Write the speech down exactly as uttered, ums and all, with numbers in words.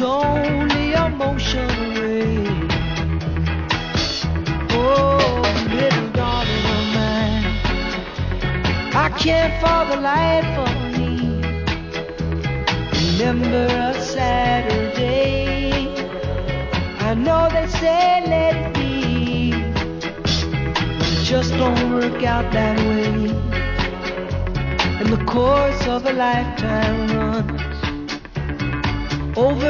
only emotion away. Oh, little darling of mine, I can't for the life of me remember a Saturday. I know they say let it be, but it just don't work out that way. And the course of a lifetime runs over